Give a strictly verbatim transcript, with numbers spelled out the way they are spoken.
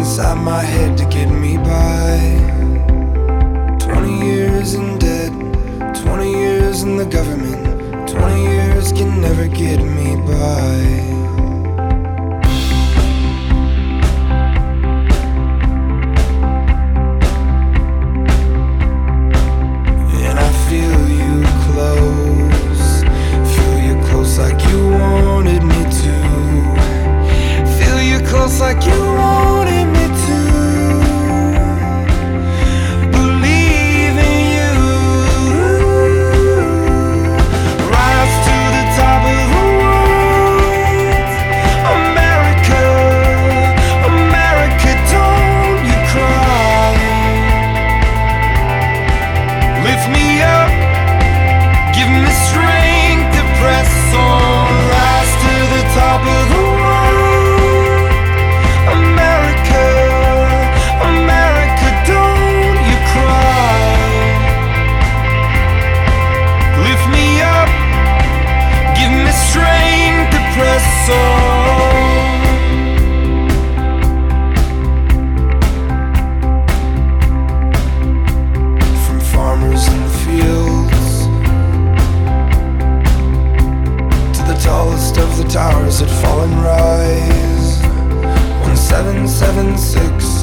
inside my head to get me by. Twenty years in debt, twenty years in the government, twenty years can never get me by. Like you wanted me to believe in you. Rise to the top of the world, America, America, don't you cry. Lift me up, give me strength to press on. Rise to the top of the world, press on. From farmers in the fields to the tallest of the towers that fall and rise. One seven seven six